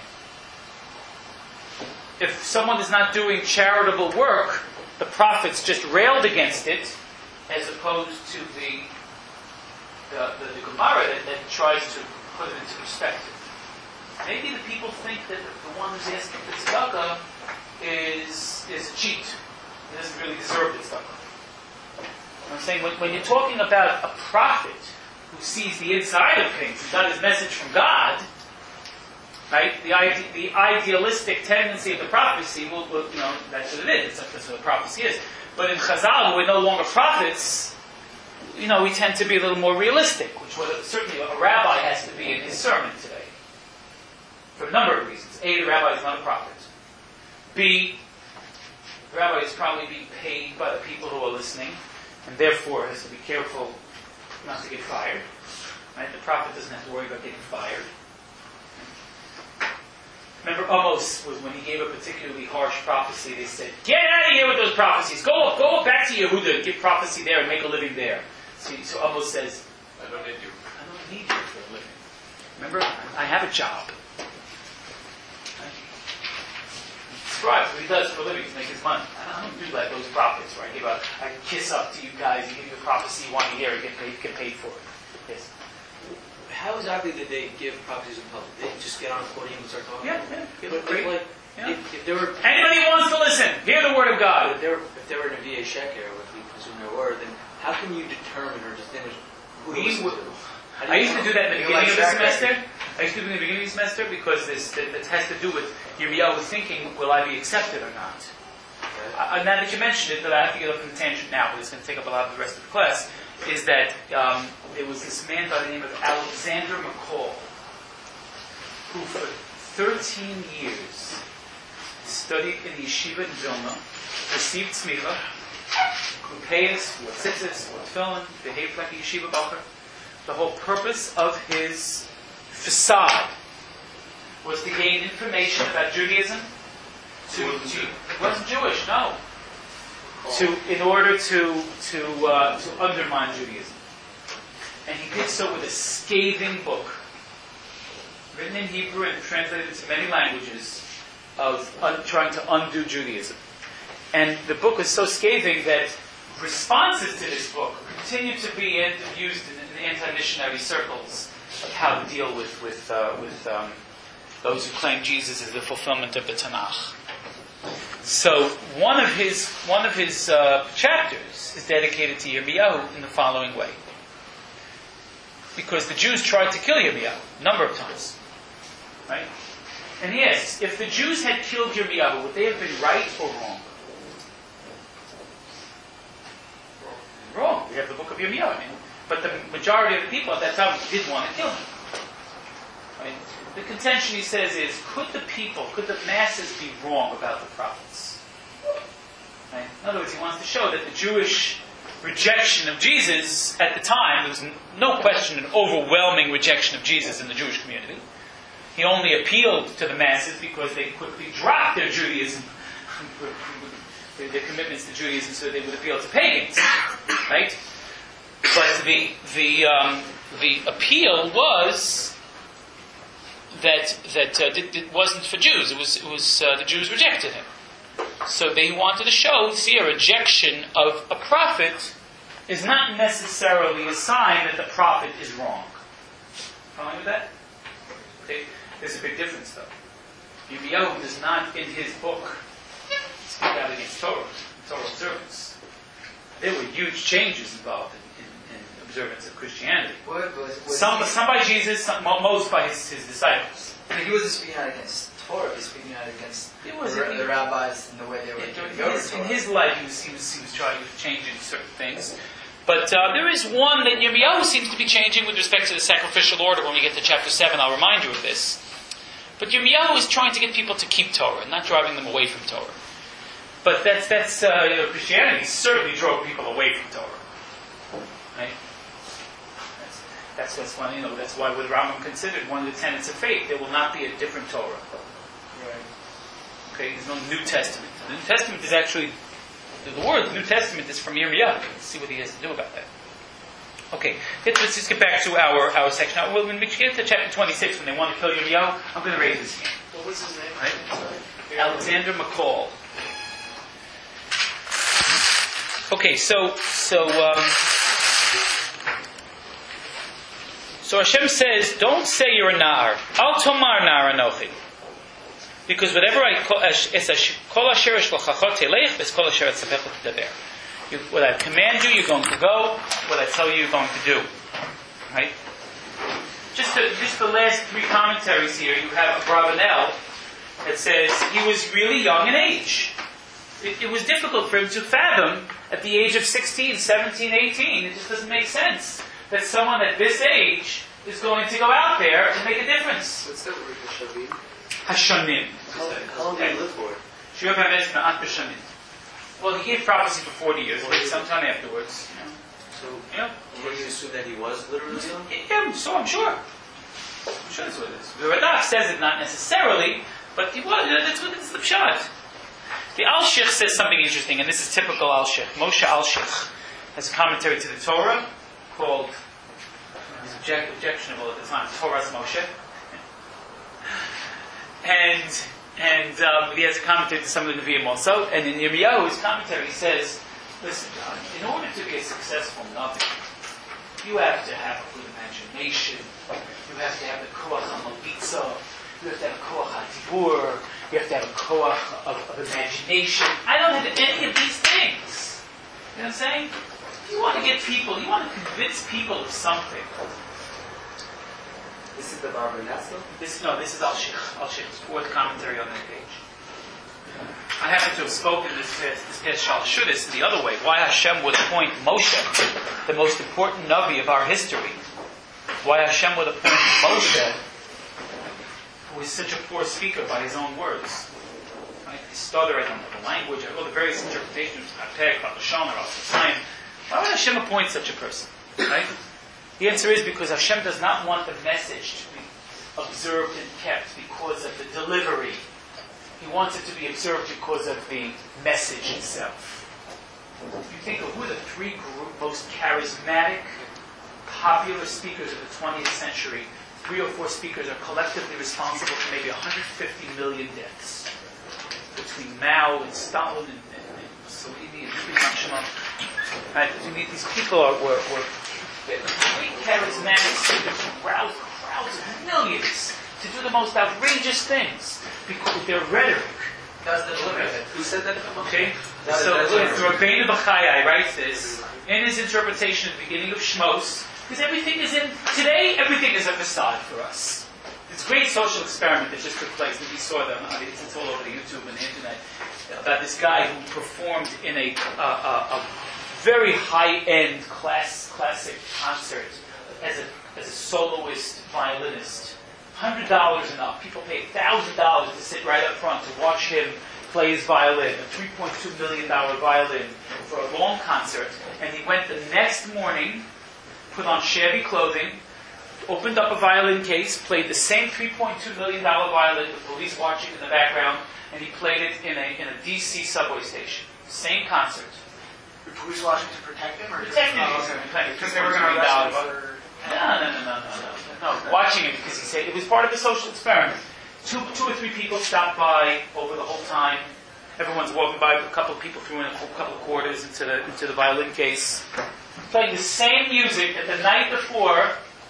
If someone is not doing charitable work, the prophets just railed against it, as opposed to the the, the, the Gemara that, that tries to put it into perspective. Maybe the people think that the, the one who's asking for tzedakah is is a cheat. He doesn't really deserve the tzedakah. I'm saying when, when you're talking about a prophet who sees the inside of things and got his message from God, right? The ide- the idealistic tendency of the prophecy, will, will, you know, that's what it is. That's what the prophecy is. But in Chazal, we're no longer prophets. You know, we tend to be a little more realistic, which was certainly a rabbi has to be in his sermon today, for a number of reasons. A, the rabbi is not a prophet. B, the rabbi is probably being paid by the people who are listening, and therefore has to be careful not to get fired. Right? The prophet doesn't have to worry about getting fired. Remember, Amos was when he gave a particularly harsh prophecy. They said, "Get out of here with those prophecies. Go, go back to Yehuda and give prophecy there and make a living there." So, so Amos says, I don't need you. "I don't need you for a living. Remember, I have a job." Right? Scribe, what he does for a living to make his money. I don't do like those prophets where I give a, I kiss up to you guys, you give you a prophecy you want to hear, and get paid, get paid for it. Yes. How exactly did they give prophecies in public? They just get on a podium and start talking? Yeah, yeah. Give But it if, great. like, Yeah. if, if there were... Anybody who wants to listen, hear the word of God. If there, if there were an Nevi'eh Sheker, which we presume there were, then how can you determine or distinguish who to We listen would- to? How do I you used to know? do that in the You beginning of like the track semester. record. I used to do it in the beginning of the semester because this that, that has to do with Yirmiyahu thinking, will I be accepted or not? Uh, now that you mentioned it, but I have to get up on the tangent now, but it's going to take up a lot of the rest of the class, is that um, there was this man by the name of Alexander McCall, who for thirteen years studied in the yeshiva in Vilna, received tzmicha, kupeis, wore tzitzis, wore tefillin, behaved like a yeshiva bacher. The whole purpose of his facade was to gain information about Judaism. To, to he wasn't Jewish, no. To in order to to uh, to undermine Judaism. And he did so with a scathing book, written in Hebrew and translated into many languages, of un- trying to undo Judaism. And the book was so scathing that responses to this book continue to be used in, in anti-missionary circles of how to deal with with, uh, with um, those who claim Jesus is the fulfillment of the Tanakh. So one of his one of his uh, chapters is dedicated to Yirmiyahu in the following way. Because the Jews tried to kill Yirmiyahu a number of times. Right? And he asks, if the Jews had killed Yirmiyahu, would they have been right or wrong? Wrong. We have the book of Yirmiyahu. I mean, but the majority of the people at that time did want to kill him. Right? The contention, he says, is, could the people, could the masses be wrong about the prophets? Right? In other words, he wants to show that the Jewish rejection of Jesus at the time, there was no question an overwhelming rejection of Jesus in the Jewish community. He only appealed to the masses because they quickly dropped their Judaism, their commitments to Judaism, so they would appeal to pagans, right? But the the um, the appeal was that that uh, it, it wasn't for Jews. It was it was uh, the Jews rejected him. So they wanted to show, see, a rejection of a prophet is not necessarily a sign that the prophet is wrong. Following with that? Okay. There's a big difference, though. Yirmiyahu does not, in his book, speak out against Torah, Torah observance. There were huge changes involved in, in, in observance of Christianity. What was, was Some, he, some by Jesus, some, most by his, his disciples. he wasn't speaking out against Torah, he was speaking out against It was the, in, the rabbis and the way they were in, doing in, his, Torah. in his life, he was, he, was, he was trying to change certain things. But uh, there is one that Yirmiyahu seems to be changing with respect to the sacrificial order. When we get to chapter seven, I'll remind you of this. But Yirmiyahu is trying to get people to keep Torah, not driving them away from Torah. But that's that's uh, you know, Christianity certainly drove people away from Torah, right? That's that's what's one, you know. That's why with Rambam considered one of the tenets of faith, there will not be a different Torah. Right. Okay, there's no New Testament. The New Testament is actually the word New Testament is from Yirmiyahu. Let's see what he has to do about that. Okay, let's just get back to our, our section. Now, when we get to chapter twenty-six, when they want to kill Yirmiyahu, I'm going to raise his hand. What was his name? Right? Alexander McCall. Okay, so so um, so Hashem says, don't say you're a nar. Al tomar nar anochi. Because whatever I call, kol asher shlachachot teleich, es kol asher etzavecha tedaber. What I command you, you're going to go. What I tell you, you're going to do. Right? Just the, just the last three commentaries here, you have Abravanel that says he was really young in age. It, it was difficult for him to fathom at the age of sixteen, seventeen, eighteen. It just doesn't make sense that someone at this age is going to go out there and make a difference. What's that word, Hashavim? Hashanim. How, how long did he live for? Shiur HaMe'ez Me'at B'Shanim. Well, he gave prophecy for forty years, but sometime afterwards. You know. So, You know? can you assume that he was literally young? Yeah, so I'm sure. I'm sure that's what it is. The Radak says it not necessarily, but he was, that's what it's the pshat. The Al-Shich says something interesting, and this is typical Al-Shich. Moshe Al-Shich has a commentary to the Torah called, it was object, objectionable at the time, Torah's Moshe. And and um, he has a commentary to some of the Nevi'im also. And in Yirmiyahu's commentary, he says, listen, John, in order to be a successful Navi, you have to have a good imagination. You have to have the koach ha-malitza. You have to have a koach ha-dibur. You have to have a koach of, of imagination. I don't have any of these things. You know what I'm saying? You want to get people, you want to convince people of something. This is the Barbanessa? This no, this is Al-Shich. Al-Shich's fourth commentary on that page. I happen to have spoken this past, this past Shalshudis the other way. Why Hashem would appoint Moshe, the most important Navi of our history. Why Hashem would appoint Moshe, who is such a poor speaker by his own words. Right? He stutter, I don't know the language, all the various interpretations of Peg, Lashon, or Al-Sasayim. Why would Hashem appoint such a person? Right? The answer is because Hashem does not want the message to be observed and kept because of the delivery. He wants it to be observed because of the message itself. If you think of who are the three group, most charismatic popular speakers of the twentieth century, three or four speakers are collectively responsible for maybe one hundred fifty million deaths. Between Mao and Stalin and, and, and Mussolini and Hiroshima. Right? Between these people are, were, were very charismatic speakers who roused crowds of millions to do the most outrageous things because of their rhetoric. That's the limit. Who said that? Okay? That is- So, that's so right. Rabbeinu Bachai writes this in his interpretation at the beginning of Shmos, because everything is in, today, everything is a facade for us. This great social experiment that just took place, and we saw them, I mean, it's, it's all over the YouTube and the internet, about this guy who performed in a, uh, a, a very high-end class, classic concert as a, as a soloist violinist. one hundred dollars and up. People paid one thousand dollars to sit right up front to watch him play his violin, a three point two million dollars violin, for a long concert. And he went the next morning, put on shabby clothing, opened up a violin case, played the same three point two million dollars violin with police watching in the background, and he played it in a, in a D C subway station. Same concert. The police watching to protect him, or Protecting him. because they were going to arrest him for. No, no, no, no, no, no. No, watching it because he said it was part of the social experiment. Two, two or three people stopped by over the whole time. Everyone's walking by. A couple of people threw in a couple of quarters into the into the violin case, playing the same music that the night before.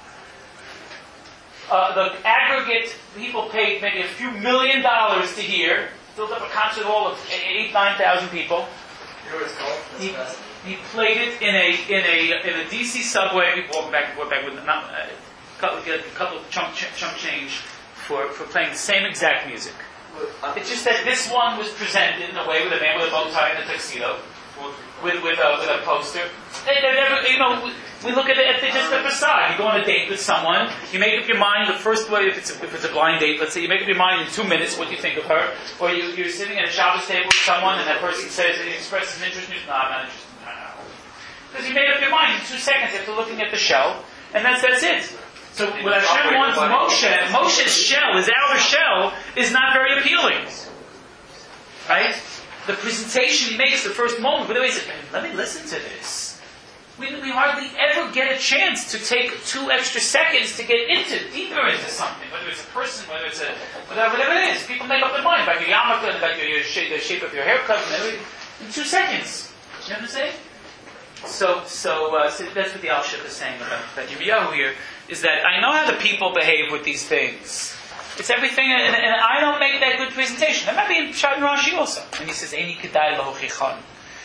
Uh, the aggregate people paid maybe a few million dollars to hear. Filled up a concert hall of eight, nine thousand people. You know what it's called? He, he played it in a in a in a D C subway. Walking back and forth back with not, uh, a couple, a couple of chunk chunk change for, for playing the same exact music. It's just that this one was presented in a way with a man with a bow tie and a tuxedo, with with a with a poster. They, they never, you know, we, we look at it at the, just the facade. You go on a date with someone, you make up your mind the first way. If it's a, if it's a blind date, let's say, you make up your mind in two minutes what you think of her, or you, you're sitting at a Shabbos table with someone, and that person says and he expresses an interest in you. No, I'm not interested. No, no. Because you made up your mind in two seconds after looking at the shell, and that's that's it. So what Hashem wants Moshe, Moshe's shell, his outer shell, is not very appealing. Right? The presentation he makes the first moment, but the way he says, let me listen to this. We, we hardly ever get a chance to take two extra seconds to get into, deeper into something, whether it's a person, whether it's a, whatever, whatever it is. People make up their mind about your yarmulke, about your, your shape, the shape of your haircut, and everything, in two seconds. You know what I'm saying? So, so, uh, so that's what the Al-Shif is saying about, about Yirmiyahu here, is that I know how the people behave with these things. It's everything, and, and I don't make that good presentation. That might be in Pshat and Rashi also. And he says, Eini kedai lahochichan.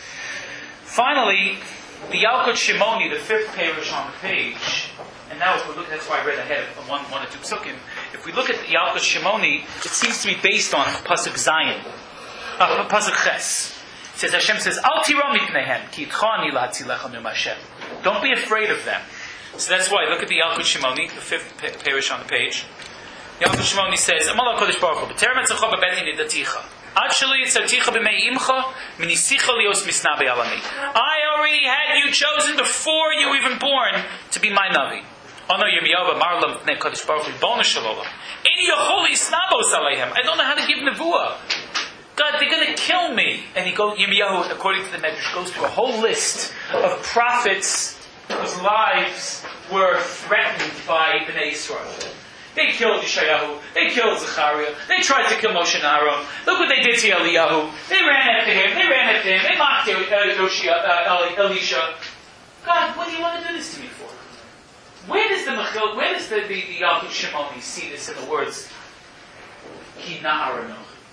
Finally, the Yalkut Shimoni, the fifth parish on the page, and now if we look, that's why I read ahead of one, one or two psukim. If we look at the Yalkut Shimoni, it seems to be based on Pasuk Zayin, uh, Pasuk Ches. It says, Hashem says, Al tira mipnehem, ki itchani lahatzilecha mim Hashem. Don't be afraid of them. So that's why, look at the Yalkut Shimoni, the fifth pa- parish on the page. Yalkut Shimoni says, Amal HaKadosh Baruch Hu, b'terem etzacha b'beti nidaticha. Actually, it's aticha b'mei imcha, minisicha lios misna be'alami. I already had you chosen before you were even born to be my Navi. Ono Yirmiyahu Marlam Pnei Kadosh Baruch Hu Bona Shalom. Eni Yacholi Snabos Aleihem. I don't know how to give nevuah. God, they're going to kill me. And he goes, Yirmiyahu, according to the Medrash, goes through a whole list of prophets whose lives were threatened by Bnei Yisrael. They killed Yeshayahu. They killed Zechariah. They tried to kill Moshe and Aaron. Look what they did to Eliyahu. They ran after him. They ran after him. They mocked uh, uh, Elisha. God, what do you want to do this to me for? Where does the Mechil, where does the, the, the Yalkut Shimoni see this in the words Ki na'aranoch?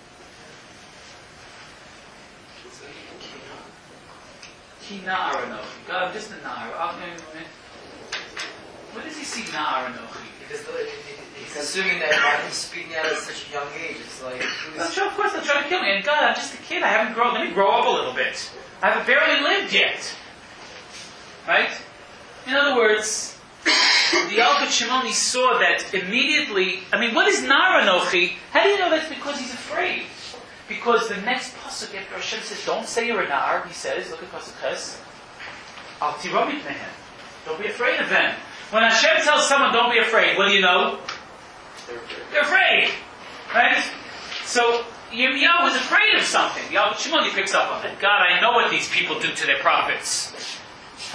Ki na'aranoch. God, I'm just a na'ar. Where does he see na'aranoch? Because the, he's assuming that by him speaking out at such a young age, it's like. I'm sure, of course, they'll try to kill me. And God, I'm just a kid. I haven't grown. Let me grow up a little bit. I haven't barely lived yet. Right? In other words, the Yalkut Shimoni saw that immediately. I mean, what is Naranochi? How do you know that's because he's afraid? Because the next pasuk after Hashem says, "Don't say you're a nar," he says, "Look at pasuk Ches. Al tiromit mehem. Don't be afraid of them." When Hashem tells someone, "Don't be afraid," what do you know? They're afraid, right? So Yirmiyahu was afraid of something. Yalkut Shimoni picks up on it. God, I know what these people do to their prophets, right?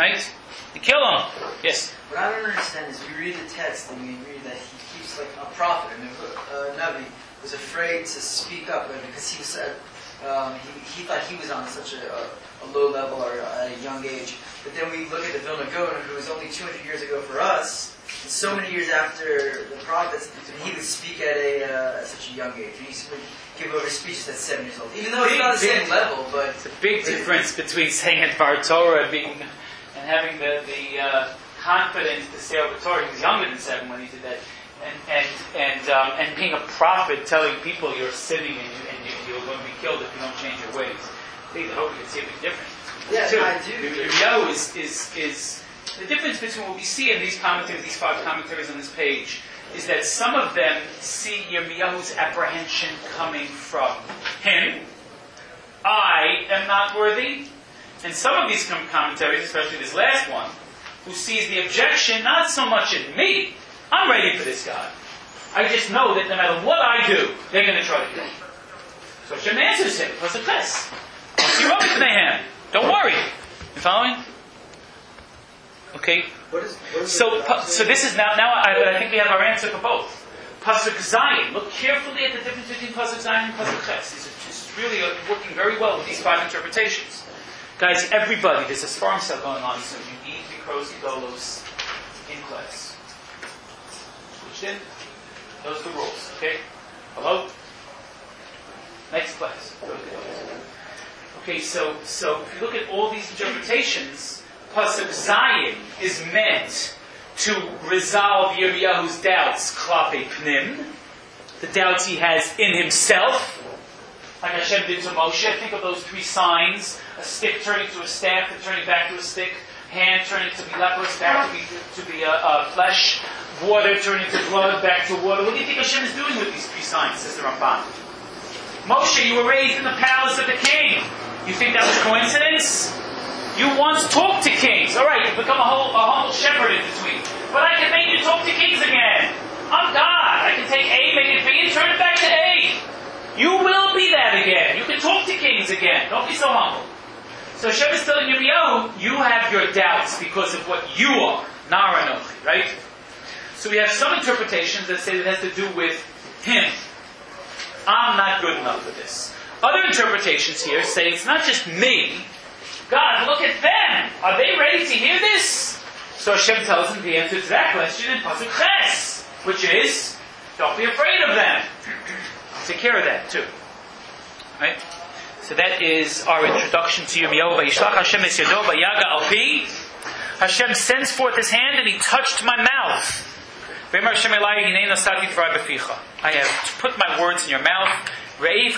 They kill him. Yes. What I don't understand is we read the text and we read that he keeps like a prophet, and uh, Navi was afraid to speak up because he said um, he, he thought he was on such a, a, a low level or at a young age. But then we look at the Vilna Gaon, who was only two hundred years ago for us, and so many years after the prophets, and he would speak at a uh, at such a young age. And he would give over speeches at seven years old, even though it's not the same level. But it's a big difference between saying it Bar Torah and being and having the the uh, confidence to say over Torah. He was younger than seven when he did that, and and and um, and being a prophet, telling people you're sinning and, you, and you, you're going to be killed if you don't change your ways. I think I hope you can see a big difference. Yeah, Two, I do. Yirmiyahu is, is, is the difference between what we see in these commentaries, these five commentaries on this page, is that some of them see Yirmiyahu's apprehension coming from him. I am not worthy. And some of these commentaries, especially this last one, who sees the objection not so much in me. I'm ready for this guy. I just know that no matter what I do, they're going to try to kill me. So Hashem answers him. What's the test? You're over to Naham. Don't worry. You following? Okay. What is, what is So, pu- so this is now. Now I, I think we have our answer for both. Pasuk Zayin. Look carefully at the difference between Pasuk Zayin and Pasuk Ches. This is, this is really uh, working very well with these five interpretations, guys. Everybody, there's a farm cell going on, so you eat Mikros Gedolos in class. Which in? Those are the rules. Okay. Hello. Next class. Go to Gedolos. Okay, so so if you look at all these interpretations, Pasuk Zayin is meant to resolve Yirmiyahu's doubts, Klape Pnim, the doubts he has in himself, like Hashem did to Moshe. Think of those three signs: a stick turning to a staff and turning back to a stick, hand turning to be leprous, back to be to be a, a flesh, water turning to blood, back to water. What do you think Hashem is doing with these three signs, says the Ramban? Moshe, you were raised in the palace of the king. You think that was coincidence? You once talked to kings. All right, you've become a, whole, a humble shepherd in between. But I can make you talk to kings again. I'm God. I can take A, make it B, and turn it back to A. You will be that again. You can talk to kings again. Don't be so humble. So Hashem is telling Yirmiyahu, you have your doubts because of what you are. Nar Anochi, right? So we have some interpretations that say that it has to do with him. I'm not good enough for this. Other interpretations here say it's not just me. God, look at them. Are they ready to hear this? So Hashem tells him the answer to that question in Pasuk Ches, which is, don't be afraid of them. Take care of that too. Right? So that is our introduction to Yirmiyahu. Vayishlach Hashem es yado vayaga al pi. Hashem sends forth His hand and He touched my mouth. I have put my words in your mouth. This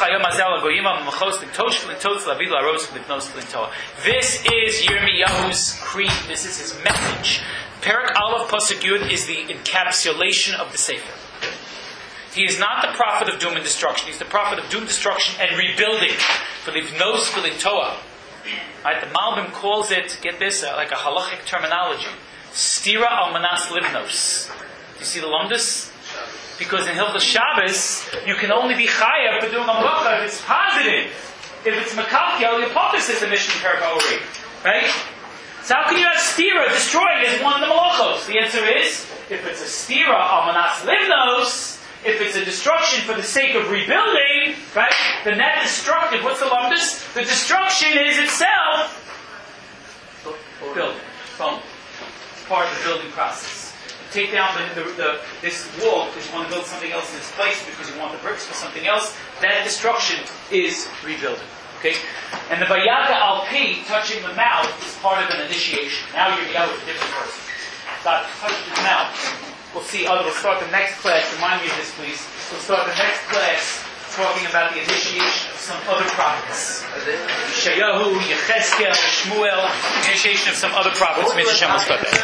is Yirmiyahu's creed. This is his message. Perek Aleph Pasuk Yud is the encapsulation of the Sefer. He is not the prophet of doom and destruction. He's the prophet of doom, destruction, and rebuilding. For livnos v'lintoa. Right? The Malbim calls it, get this, uh, like a halachic terminology. Stira al manas livnos. Do you see the lumdus? Because in Hilchos Shabbos, you can only be chayav for doing a malacha if it's positive. If it's makalkel, the apophis is the mission of Perek Ori. Right? So how can you have stira destroying as one of the malachos? The answer is, if it's a stira al manas livnos, if it's a destruction for the sake of rebuilding, right? Then that destructive, what's the lumdus? The destruction is itself building. Boom. It's part of the building process. Take down the, the, the this wall because you want to build something else in its place because you want the bricks for something else. That destruction is rebuilding. Okay? And the Vayaga al Pi, touching the mouth, is part of an initiation. Now you're out with a different person. God touched his mouth. We'll see, oh, we'll start the next class. Remind me of this, please. We'll start the next class talking about the initiation of some other prophets. Yeshayahu, Yechezkel, Shmuel, initiation of some other prophets. Mitzvah Shem will start that.